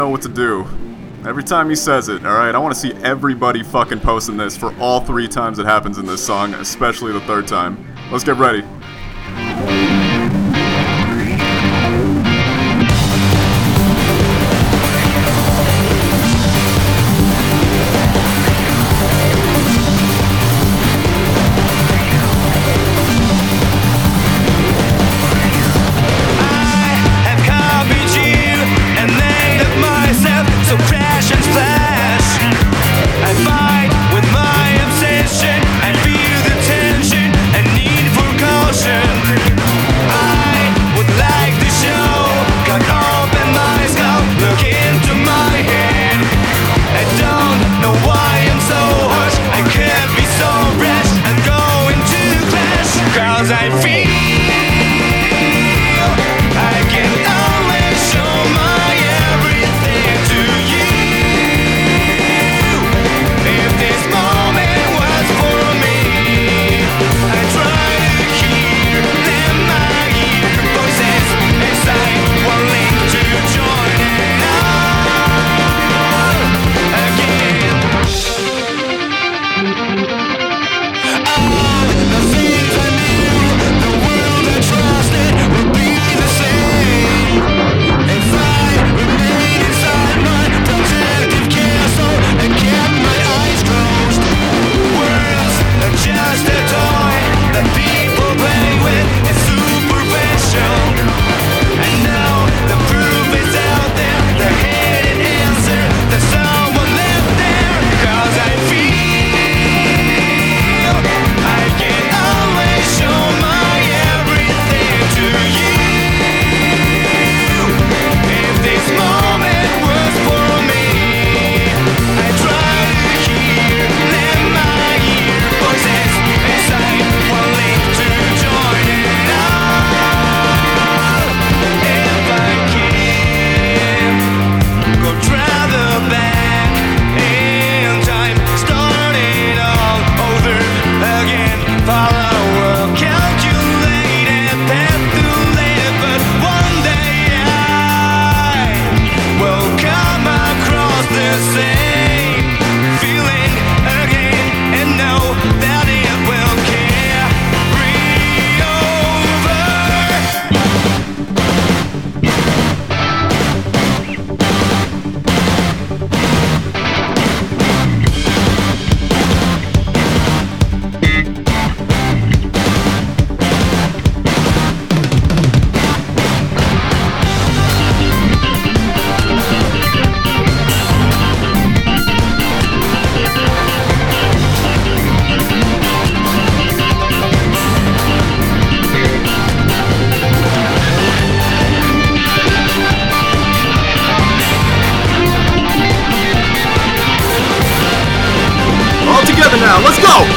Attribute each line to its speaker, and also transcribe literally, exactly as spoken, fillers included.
Speaker 1: know what to do. Every time he says it, alright? I want to see everybody fucking posting this for all three times it happens in this song, especially the third time. Let's get ready.
Speaker 2: I feel I can always show my everything to you. If this moment was for me, I try to hear them, my ear voices inside, wanting to join it all again. All the things I knew, the world I trusted would be the same if I remained inside my protective castle and kept my eyes closed. Words are just a toy that people play with. It's superficial, and now the proof is out there. The hidden answer that someone left there. 'Cause I feel I can always show my everything to you. If this moment was for me, I try to hear them, my ear voices inside, wanting to join it all. If I can go travel back in time, start it all over again, follow a calculated path to live, but one day I will come across the same feeling again and know that it will carry over.
Speaker 1: All together now, let's go!